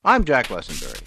I'm Jack Lessenberry.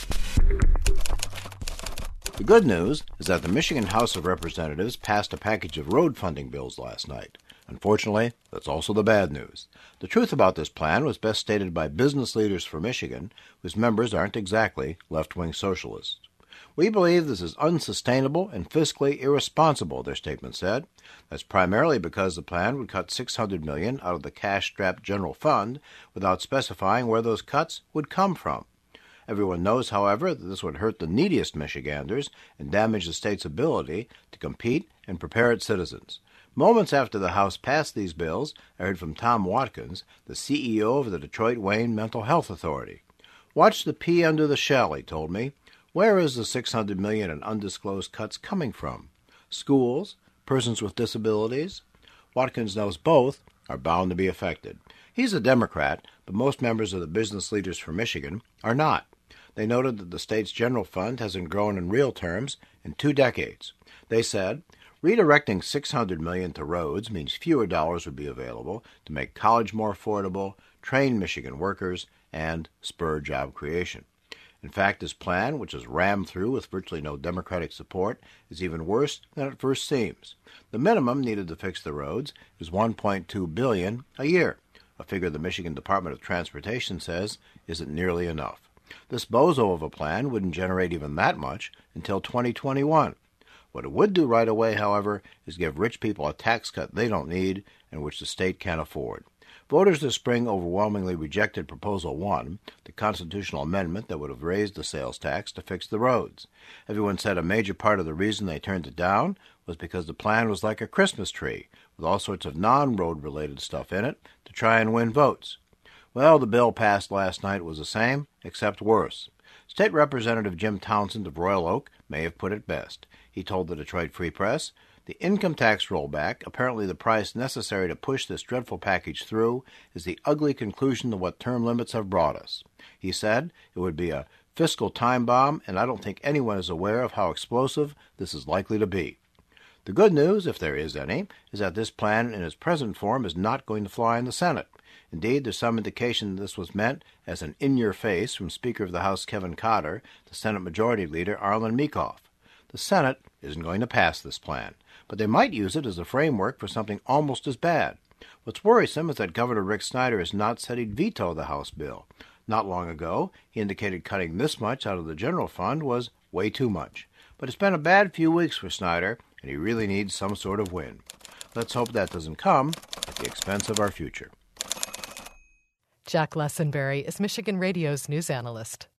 The good news is that the Michigan House of Representatives passed a package of road funding bills last night. Unfortunately, that's also the bad news. The truth about this plan was best stated by business leaders for Michigan, whose members aren't exactly left-wing socialists. We believe this is unsustainable and fiscally irresponsible, their statement said. That's primarily because the plan would cut $600 million out of the cash-strapped general fund without specifying where those cuts would come from. Everyone knows, however, that this would hurt the neediest Michiganders and damage the state's ability to compete and prepare its citizens. Moments after the House passed these bills, I heard from Tom Watkins, the CEO of the Detroit-Wayne Mental Health Authority. Watch the pea under the shell, he told me. Where is the $600 million in undisclosed cuts coming from? Schools? Persons with disabilities? Watkins knows both are bound to be affected. He's a Democrat, but most members of the business leaders for Michigan are not. They noted that the state's general fund hasn't grown in real terms in 2 decades. They said, redirecting $600 million to roads means fewer dollars would be available to make college more affordable, train Michigan workers, and spur job creation. In fact, this plan, which is rammed through with virtually no Democratic support, is even worse than it first seems. The minimum needed to fix the roads is $1.2 billion a year, a figure the Michigan Department of Transportation says isn't nearly enough. This bozo of a plan wouldn't generate even that much until 2021. What it would do right away, however, is give rich people a tax cut they don't need and which the state can't afford. Voters this spring overwhelmingly rejected Proposal 1, the constitutional amendment that would have raised the sales tax to fix the roads. Everyone said a major part of the reason they turned it down was because the plan was like a Christmas tree, with all sorts of non-road-related stuff in it to try and win votes. Well, the bill passed last night was the same, except worse. State Representative Jim Townsend of Royal Oak may have put it best. He told the Detroit Free Press, the income tax rollback, apparently the price necessary to push this dreadful package through, is the ugly conclusion to what term limits have brought us. He said it would be a fiscal time bomb, and I don't think anyone is aware of how explosive this is likely to be. The good news, if there is any, is that this plan in its present form is not going to fly in the Senate. Indeed, there's some indication that this was meant as an in-your-face from Speaker of the House Kevin Cotter to Senate Majority Leader Arlen Meekhoff. The Senate isn't going to pass this plan, but they might use it as a framework for something almost as bad. What's worrisome is that Governor Rick Snyder has not said he'd veto the House bill. Not long ago, he indicated cutting this much out of the general fund was way too much. But it's been a bad few weeks for Snyder, and he really needs some sort of win. Let's hope that doesn't come at the expense of our future. Jack Lessenberry is Michigan Radio's news analyst.